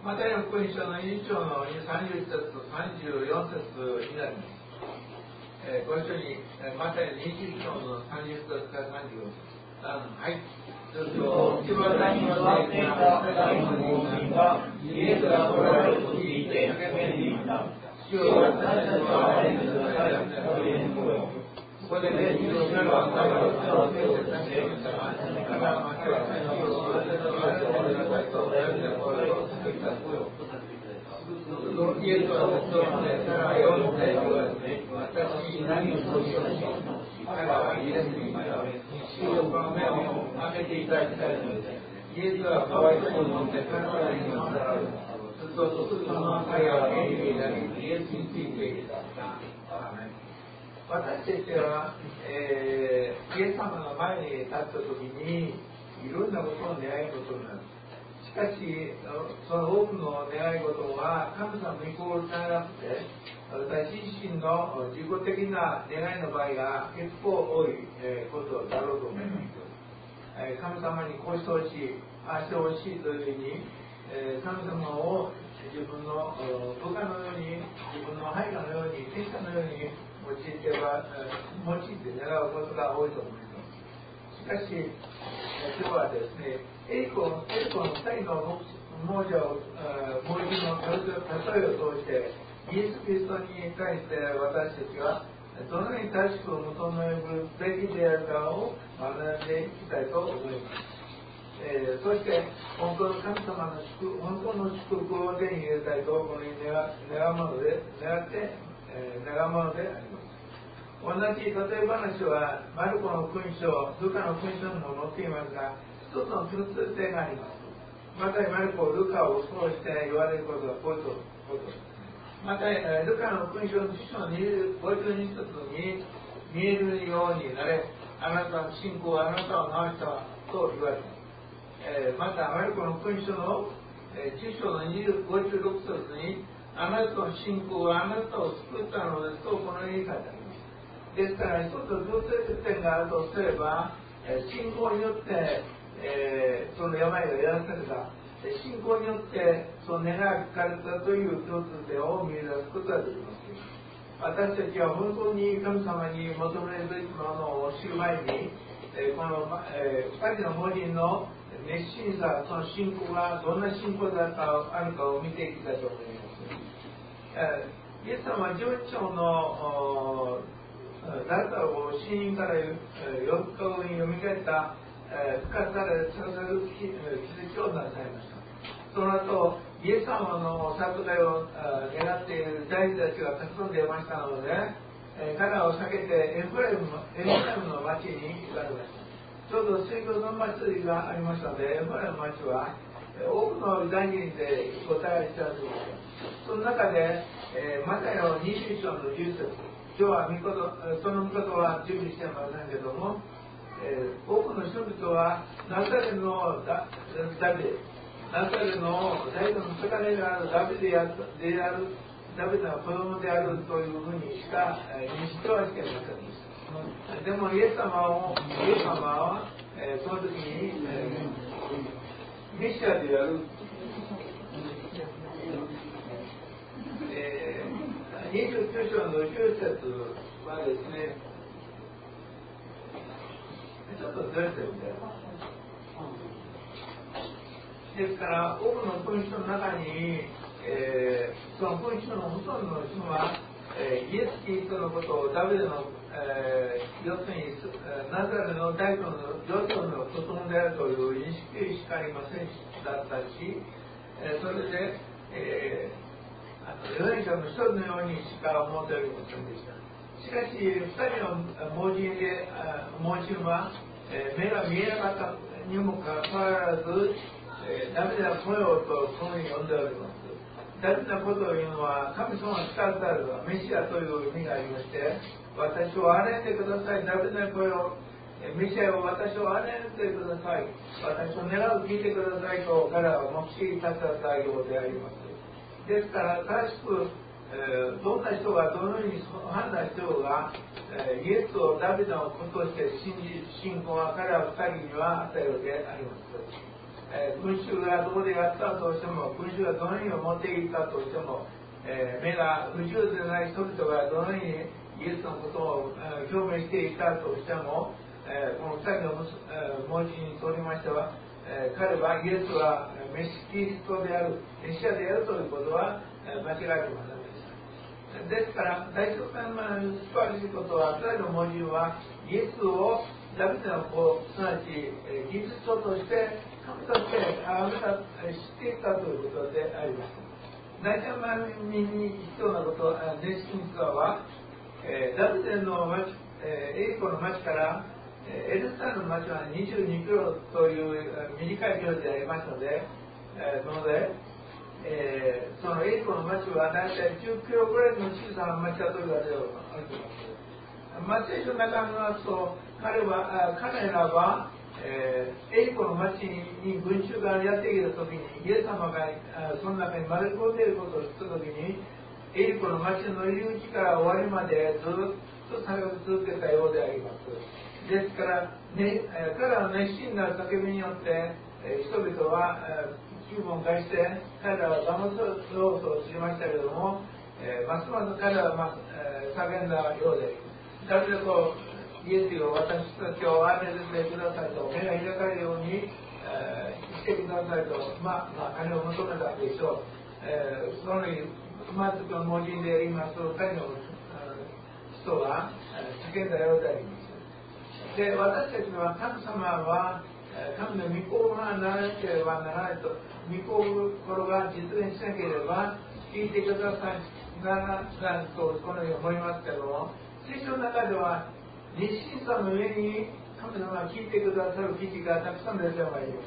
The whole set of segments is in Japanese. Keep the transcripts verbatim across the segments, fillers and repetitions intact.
マタイの福音書のに章のさんじゅういち節とさんじゅうよん節になります。えー、ご一緒に、えー、マタイのに章のさんじゅういち節からさんじゅうよん節。あのはい。 すると、内股に座っていた大の盲人がイエスが来られると聞いて叫んでいた。主よ、私たちは憐れんでください。という声。ここでね、主の主は彼を手を手をして、イエスは私を呼んで、彼を呼んで、私に何をそうしようとしようと。彼はイエスに言った。主よ、この目を開けていただきたいので、イエスはかわいそうに思って彼らに呼んだられる。すると、その彼は元気になり、イエスについていた。 私たちは、えー、イエス様の前に立った時にいろんなことを願い事になる。しかしその多くの願い事は神様にイコールじゃなくて、私自身の自己的な願いの場合が結構多いことだろうと思います。神様にこうしてほしい、ああしてほしいというふうに神様を自分の部下のように、自分の配下のように、天下のように用いては、用いて願うことが多いと思います。しかし、今日はですね、栄光のふたりの亡者を、盲人の例えを通して、イエス・キリストに対して私たちはどのように正しく求めるべきであるかを学んでいきたいと思います。えー、そして本当の神様の祝本当の祝福を手に入れたいとこのように願うもので願って、えー、願うものであります。同じ例え話はマルコの福音書、ルカの福音書にも載っていますが、一つの共通点があります。またマルコ、ルカを通して言われることはこういうことです。またルカの福音書のに章のごじゅうに節に見えるようになれ、あなたの信仰はあなたを治したと言われます。えー、またマルコの福音書の、えー、じゅう章のごじゅうろく節に、あなたの信仰はあなたを救ったのですとこのように書いてあります。ですから一つ共通点があるとすれば、えー、信仰によって、えー、その病が癒された、信仰によってその願いが聞かれたという共通点を見出すことができます。私たちは本当に神様に求めるべきものを知る前に、えー、この、えー、ふたりの盲人の熱心さ、その信仰がどんな信仰だったあるかを見ていきたいと思います。えー、イエス様はじゅういち章のラザロを死人からよっかごによみがえった、えー、復活される奇跡をなさいました。その後、イエス様の殺害を願っている大臣たちがたくさん出ましたので、えー、彼らを避けてエフライムの町に行かれました。ちょうど水郷の祭りがありましたので、エフライムの町は多くのユダヤ人でご対応していました。その中で、えー、マタイのにじゅう章のじゅっ節、今日は御事その御事は準備していませんけども、えー、多くの人々はナザレのダビデ、ナザレの大の魚であるダビデである、ダビデの子供であるというふうにしか認識はしていませんでした。でもイエス様をイエス様は、えー、その時に、えー、メシアである、えー、にじゅうきゅう章のじゅっ節はですね、ちょっとずれてるんで、ですから多くの福音書の中に、えー、その福音書のほとんどの人は、えー、イエス・キリストのことをダビデの、えー、要するにナザレの大統領のヨセフの子供であるという認識しかありませんだったし、えー、それで、えー、あの預言者の一人のようにしか思っておりませんでした。しかし二人の盲人で盲人は、えー、目が見えなかったにもかかわらず、えー、ダビデの声をとこのように呼んでおります。大事なことというのは、神様が使われたメシアという意味がありまして、私を憐れんでください、ダビデの声を、メシアを私を憐れんでください、私を願う聞いてくださいと彼らは目視立たせたようであります。ですから正しく、えー、どんな人がどのように判断しようが、えー、イエスをダビデの子として信じ信仰は彼ら二人には与えるであります。 えー、群衆がどこでやったとしても、群衆がどのように持っていったとしても、えー、目が不自由でない人々がどのようにイエスのことを、えー、表明していたとしても、えー、このふたりの文字にとりましては、えー、彼はイエスはメシキリストである、メシアであるということは、えー、間違えてませんでした。ですから、大書簡の素晴らしいことは、ふたりの文字はイエスをダビデの子、すなわち、えー、キリストとして、神としてあなた知っていたということであります。大体万人に必要なこと、熱心ツアーは、えー、ダビデの町、えー、エリコの町から、えー、エルサレムの町はにじゅうにキロという短い距離でありますので、えー、ので、えー、そのエリコの町は大体じゅっキロぐらいの小さな町だと言われています。マツエ書の中にますと、彼は、彼らは、えー、エリコの町に群衆がやってきたときに、イエス様がその中に混ぜ込んでいることを知ったときに、エリコの町の入り口から終わりまでずっと叫び続けたようであります。ですから、ね、彼らの熱心な叫びによって、えー、人々は、えー、気分を害して、彼らは騙そうとしましたけれども、えー、ますます彼らは、まえー、叫んだようであります。だけどイエスよ、私たちを愛してくださいと、目が開かれるように、えー、してくださいと、まあ、まあ、金を求めたでしょう。えー、そのように、まずこの文字で言いますと、二人の人が叫んだようであります。で、私たちは、神様は、神の御心がならなければならないと、御心が実現しなければ、聞いてくださいならないと、このように思いますけども、聖書の中では、熱心さの上に神様が聞いてくださる記事がたくさん出てまいります。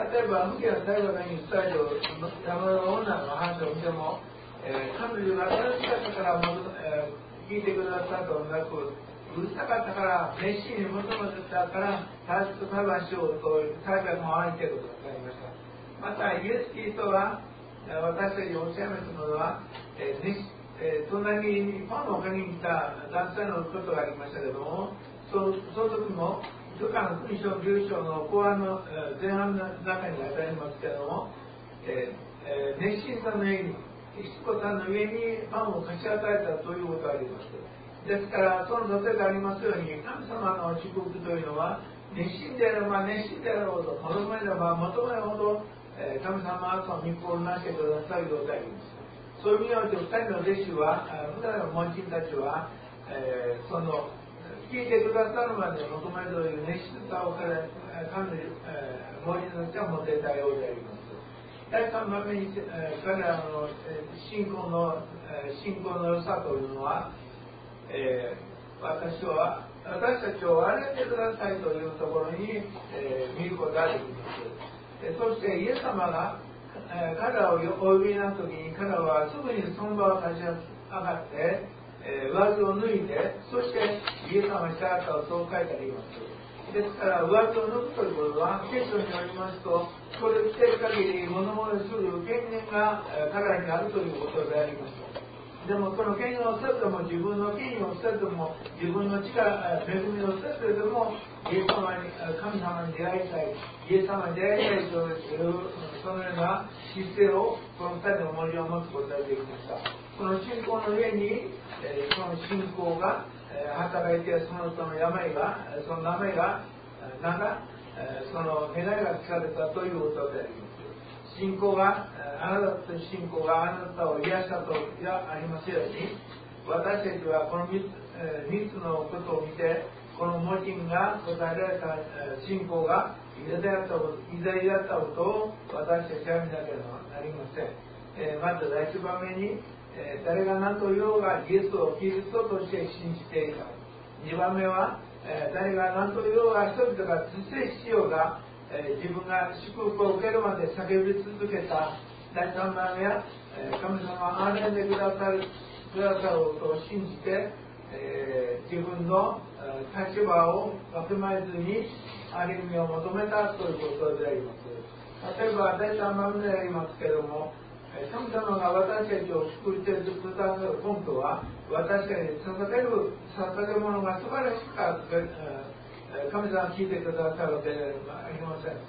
例えば、無気な最後のに伝える山の女の話を見ても、えー、彼女が正しかったから、えー、聞いてくださるとなく、うるさかったから、熱心に求めてたから、正しく裁判しようという裁判もありということが分かりました。また、イエス・キリストは、私たちにおっしゃいましたのは、えー、熱心えー、隣にパンを買いに来た男性のことがありましたけども、そ, その時も、ルカの福音書じゅういっ章の後半の、えー、前半の中に当たりますけども、えーえー、熱心さの上に、しつこさの上にパンを貸し与えたということがあります。ですから、その例えがありますように、神様の祝福というのは、熱心であれば熱心であるほど、求めれば求めるほど、えー、神様はその御心をなしてくださるようであります。そういう意味において、ふたりの弟子は、ふたりの門人たちは、えー、その、聞いてくださるまで求めるという熱心さを彼ら、神の、えー、門人たちは持っていたようであります。第三番目に、えー、彼らの、えー、信仰の、えー、信仰の良さというのは、えー、私は、私たちを憐れんでくださいというところに、えー、見ることができます。えー、そして、イエス様が、えー、彼らをお呼びになった時に、彼らはすぐにその場を立ち上がって、えー、上着を脱いで、そしてイエス様に従ったとそう書いてあります。ですから、上着を脱ぐということは、聖書によりますと、これを着ている限り、物々する権限が、えー、彼らにあるということであります。でも、その権限を捨てても、自分の権威を捨てても、自分の力、恵みを捨ててでも、イエス様に、神様に出会いたい、イエス様に出会いたいという、そのような姿勢を、この二人の文字を持つことができました。この信仰の上に、えー、その信仰が、えー、働いて、その人の病が、その名前が、なんか、えー、その願いが聞かれたということであります。信仰が、あなたと信仰があなたを癒したとありますように、私たちはこのみっつのことを見て、この文人が答えられた信仰が偉大だったことを私たちは見なければなりません。えー、まず第一番目に、えー、誰が何と言おうがイエスをキリストとして信じていた。にばんめは、えー、誰が何と言おうが人々が自制しようが、えー、自分が祝福を受けるまで叫び続けた。第三番目は、えー、神様が憐れんでくださるくださることを信じて、えー、自分の、えー、立場をわきまえずに歩みを求めたということであります。例えば第三番目でありますけれども、神様が私たちを救ってくださる根拠は、私たちに捧げる捧げ物が素晴らしく、神様が聞いてくださるわけではありません。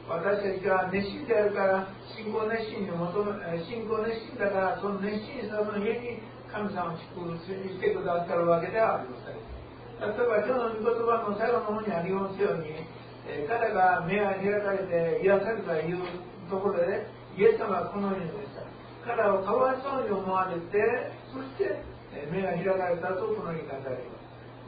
私たちが熱心であるから信仰熱心に求め信仰熱心だからその熱心さの家に神様を祝福してくださるわけではありません。例えば今日の御言葉の最後の方にありますように、えー、彼が目が開かれて癒されたというところでイエス様はこのように言いました。彼をかわいそうに思われてそして目が開かれたとこのように語られます。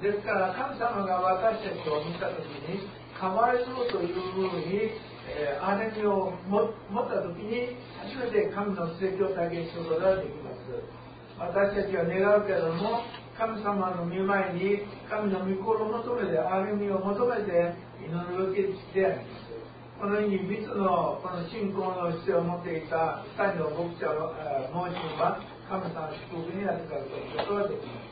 ですから神様が私たちを見たときにかわいそうというふうにえー、憐れみを持ったときに初めて神の奇跡を体験することができます。私たちは願うけれども神様の御前に神の御心を求めて憐れみを求めて祈るべきであります。このように三つのこの信仰の姿勢を持っていた二人の牧者の盲人は神様の祝福になってかるということができます。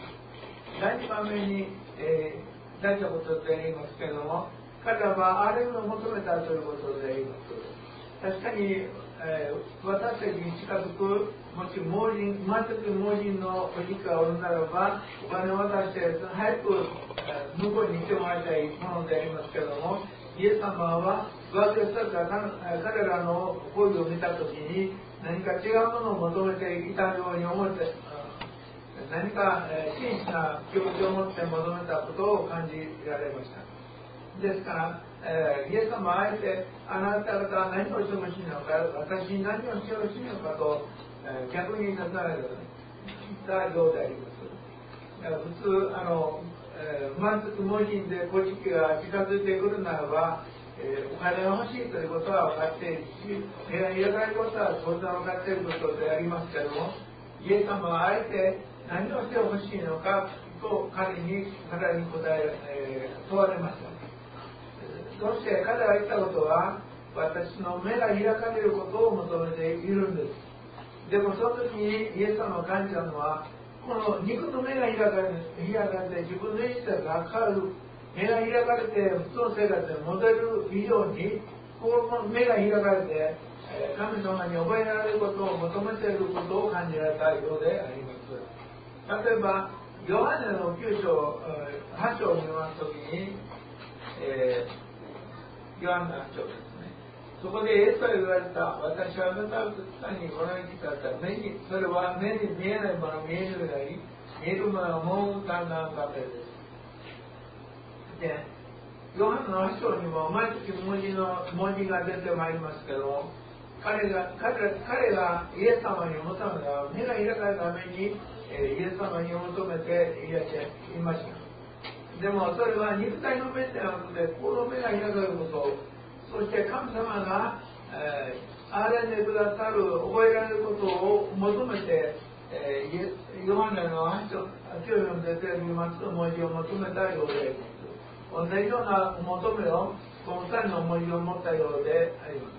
第二番目に、えー、大事なことで言いますけれども彼らは憐れみを求めたということで言います。確かに、えー、私たちに近づくもし盲人全く盲人のおじがおるならばお金を渡して早く、えー、向こうに行ってもらいたいものでありますけれどもイエス様は上手された彼らの行為を見たときに何か違うものを求めていたように思って何か、えー、真摯な気持ちを持って求めたことを感じられました。ですから、えー、イエス様はあえてあなた方は何をしてほしいのか私に何をしてほしいのかと、えー、逆に尋ねられたようであります。普通あの、えー、満足無人で古事記が近づいてくるならば、えー、お金が欲しいということは分かっているし目が開かれることは当然分かっていることでありますけれどもイエス様はあえて何をしてほしいのかと彼に彼に答え、えー、問われました。そして彼が言ったことは私の目が開かれることを求めているんです。でもその時にイエス様が感じたのはこの肉の目が開かれ開かれて自分の意志が変わる目が開かれて普通の生活に戻る以上にこの目が開かれて神様に覚えられることを求めていることを感じられたようであります。例えばヨハネのきゅう章はち章を見ますときに、えーヨハネのはち章ですね。そこでイエスは言われた。私はあなた方にこのように来たった目にそれは目に見えないもの見えるように見えるものを思うかなためです。で、ヨハネのはち章にも毎月文字の文字が出てまいりますけど、彼が彼彼がイエス様に求めた目が開かれるために、えー、イエス様に求めていらっしゃいました。でもそれは肉体の目ではなくて心の目が開かれることそして神様が、えー、憐れんでくださる覚えられることを求めて、えー、ヨハネのはち章きゅう章に出ています文字を求めたようであります。同じような求めをこのふたりの文字を持ったようであります。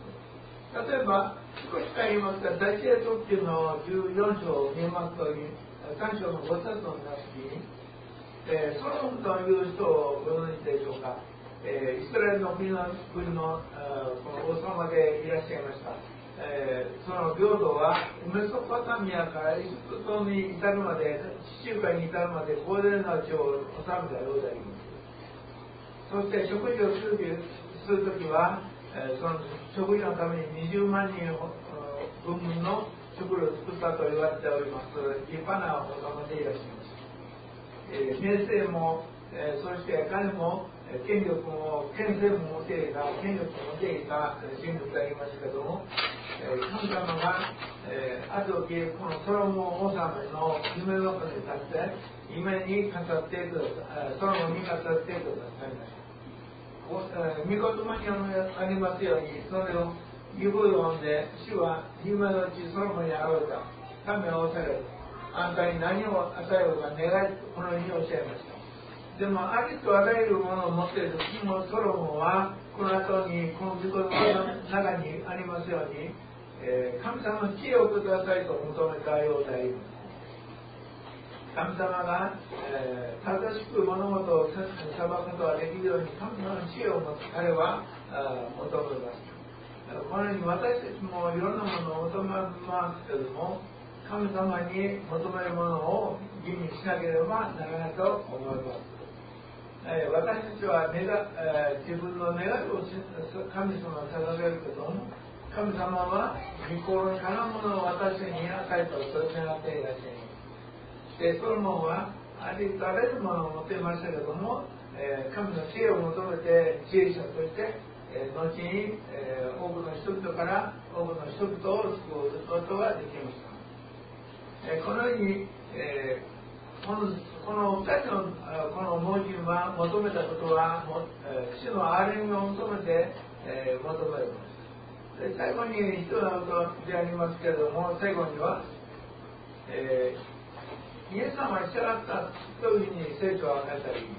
例えば少しか言いますが第一列特急のじゅうよん章を見ますとさん章のご節を見ますときにえー、ソロモンという人をご存知でしょうか。えー、イスラエルの国の国のこの王様でいらっしゃいました。えー、その領土はメソポタミアからエジプトに至るまで地中海に至るまで広大な地を治めたようであります。そして食事をするするときは、えー、その食事のためににじゅうまんにん分の食料を作ったと言われております立派な王様でいらっしゃいます。えー、名声も、えー、そして金も、えー、権力も権勢も持っていた権力も持っていた人物でありますけども、えー、神様が、えー、ある時このソロモン王様の夢の中に立って夢に語ってくださいソロモンに語ってくださいました。御言葉にありますようにそれを義語を読んで主は夢のうちソロモンに現れた神はおされるあんたに何を与えようか願いこのようにおっしゃいました。でもありとあらゆるものを持っている時もソロモンはこの後にこの御言葉の中にありますように、えー、神様の知恵をくださいと求めたようであります。神様が、えー、正しく物事を裁くことができるように神様の知恵を持つ彼は求めます。このように私たちもいろんなものを求めますけれども神様に求めるものを吟味しなければならないと思います。 えー、私たちは願、えー、自分の願いを神様に捧げるけども、神様は御心にかなうものを私に与えたと願っていらっしゃいます。で、ソロモンはありとあらゆるものを持っていましたけども、えー、神の知恵を求めて知恵者として、えー、後に、えー、多くの人々から多くの人々を救うことができました。えー、このように、えー、このこのふたつのこの盲人は求めたことは、えー、主の憐れみを求めて、えー、求めます。で、最後に必要なことでありますけれども、最後には、えー、イエス様に従ったというふうに聖書は書いてあります。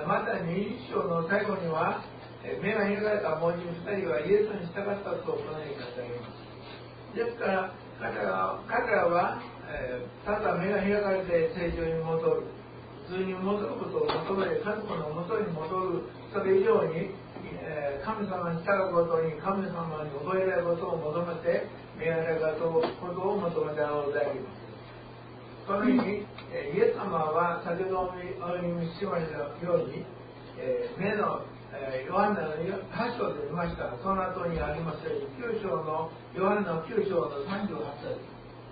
またにじゅう章の最後には、目が開かれた盲人ふたりはイエスに従ったとこのように書いてあります。ですから彼らは、彼らは、えー、ただ目が開かれて正常に戻る、普通に戻ることを求めて、家族の元に戻る、それ以上にえー、神様に従うことに、神様に覚えられることを求めて、目が開かれたことを求めておられます。そのように、えー、イエス様は先ほどお読みしましたように、えー、目の、えー、ヨハネのはち章で見ました。その後にありますように、きゅう章の、ヨハネのきゅう章のさんじゅうはち節。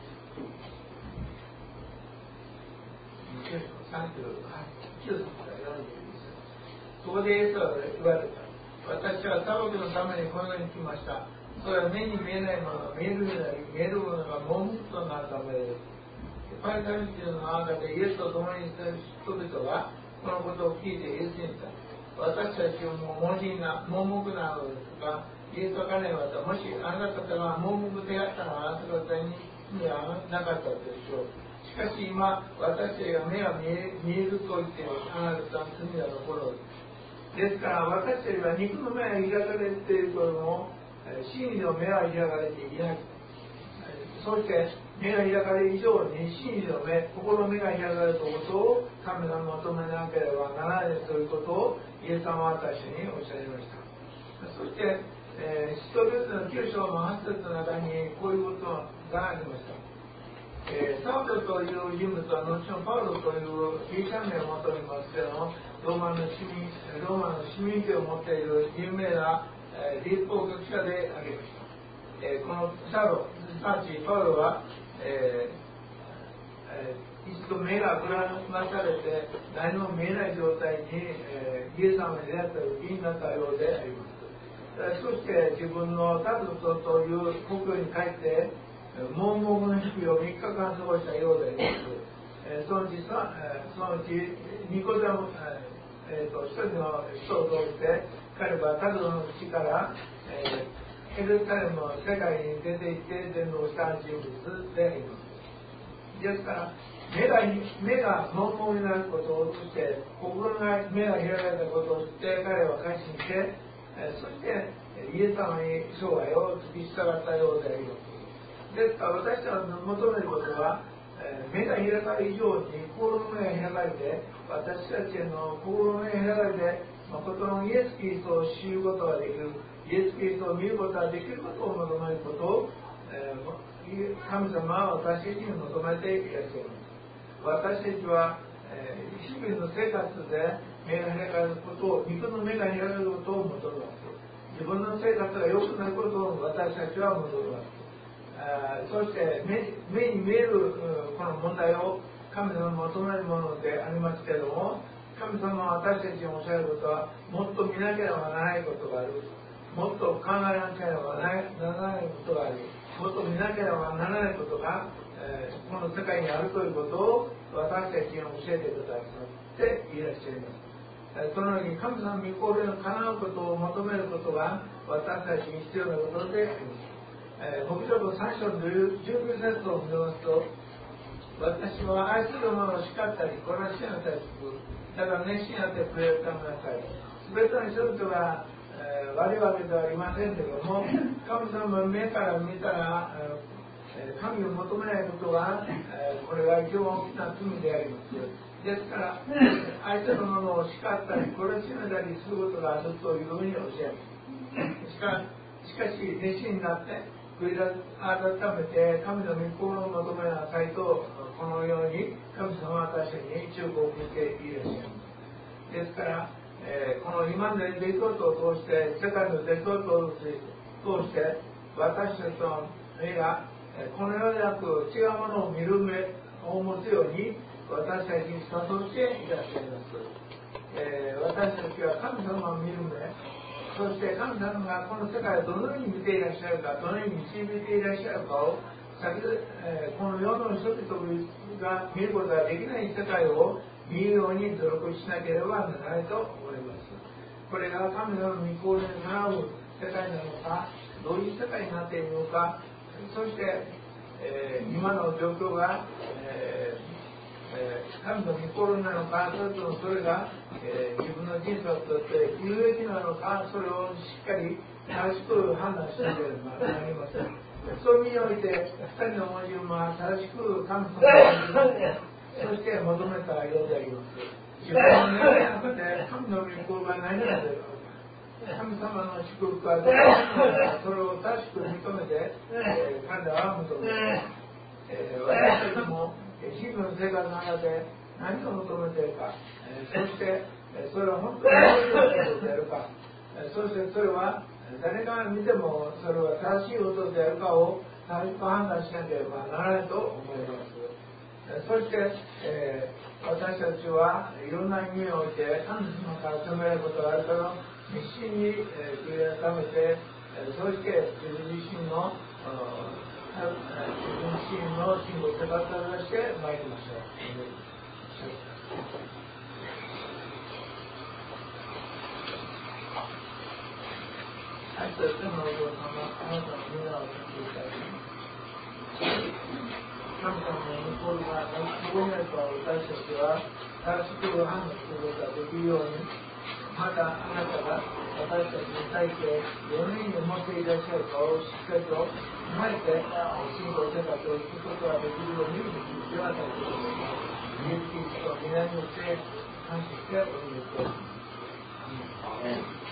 きゅう章さんじゅうはち、きゅう節からよんじゅうに節。そこでイエスは言われた。私は裁きのためにこの世に来ました。それは目に見えないものが見えるようになり、見えるものが盲目となるためです。パリサイ人の中でイエスと共にした人々がこのことを聞いてイエスに言った。私たちはもう盲人な盲目なのですが、イエスは彼に言われた。もしあなた方が盲目であったらあなた方に罪はなかったでしょう。しかし今、私たちが目が見え、見えると言ってあなた方の罪は残る。ですから私たちは肉の目が開かれているけれども、真理の目は開かれていない。そして目が開かれる以上に真理の目、心の目が開かれたことを神が求めなければならないということをイエス様は私におっしゃいました。そして、えー、使徒行伝のきゅう章のはち節の中にこういうことがありました。えー、サウロという人物は後のパウロというギリシャ名を持っておりますけれども、ローマの市民、ローマの市民権を持っている有名な、えー、立法学者でありました。えー、このサウロ、すなわちパウロは、えーえー、一度目がぶらまされて何も見えない状態に、えー、イエス様に出会った時になったようであります。そして自分のタルトという故郷に帰って盲目の日々をみっかかん過ごしたようであります。えー、そのうちそのうちニコデモ、えー、と一人の人を通して彼はタルトの地から、えー、エルサレムの世界に出て行って伝道した人物であります。ですから目が目が盲目になることを知って心が目が開かれたことを知って彼は改心して、えー、そしてイエス様に生涯を突き従ったようであります。ですから私たちの求めることは、えー、目が開かれる以上に心の目が開かれて私たちの心の目が開かれて誠のイエス・キリストを知ることができる、イエス・キリストを見ることができることを求めることを、えー、神様は私たちに求めていらっしゃいます。私たちは、えー、日々の生活で目が開かれることを、肉の目が開かれることを求めます。自分の生活が良くなることを私たちは求めます。あそして目、目に見えるこの問題を神様に求めるものでありますけれども、神様は私たちにおっしゃることはもっと見なければならないことがある、もっと考えなければならないことがあり、もっと見なければならないことが、えー、この世界にあるということを私たちに教えてくださっていらっしゃいます。そのように神様の御心にかなうことを求めることが私たちに必要なことであります。えー、黙示録さん章のじゅうきゅう節を見ますと、私は愛する者を叱ったり懲らしなさいする、だから熱心になってくれるためなさい。すべての人々が、えー、悪いわけではありませんけれども、神様の目から見たら、えー、神を求めないことが、えー、これが一番大きな罪であります。ですから、愛する者を叱ったり懲らしなさいすることがあるというふうにおっしゃいます。しかしかし熱心になって悔い改めて神の御心を求めなさいと、このように神様は私に忠告していらっしゃいます。 ですから、えー、この今の出来事を通して、世界の出来事を通して、私たちの目がこの世でなく違うものを見る目を持つように、私たちに誘っていらっしゃいます。えー、私たちは神様を見る目、そして神様がこの世界をどのように見ていらっしゃるか、どのように導いていらっしゃるかを、先ほど、えー、この世の人々が見ることができない世界を見るように努力しなければならないと思います。これが神様の御心に習う世界なのか、どういう世界になっているのか、そして、えー、今の状況が、えーえー、神の御心なのか、それともそれが、えー、自分の人生にとって有益なのか、それをしっかり正しく判断しなければなりません。そういう意味において、二人の文字は正しく神様を見る、そして求めたようであります。自分の願いなくて、神の御心が何なので神様の祝福はどうか、それを正しく認めて、えー、彼らは求めて、えー、私たちも日々の生活の中で何を求めているか、えー、そして、えー、それは本当にどういうことであるか、えー、そしてそれは誰が見てもそれは正しいことであるかを正しく判断しなければならないと思います。えー、そして、えー、私たちはいろんな意味において神様から責められることがあるけど、熱心に悔い改めて、そして自分自身の自分自身の信仰を手放してまいりましょう。はい、それではお父様、あなたの皆を聞いていただきます。神様の御心がどこにあるか私たちは正しく判断することができるように、またあなたが私たちに対してどのように思っていらっしゃるかをしっかりと踏まえて信仰生活をすることができるように導いてはたいと思います。イエス・キリストの皆によって感謝してお祈りしております。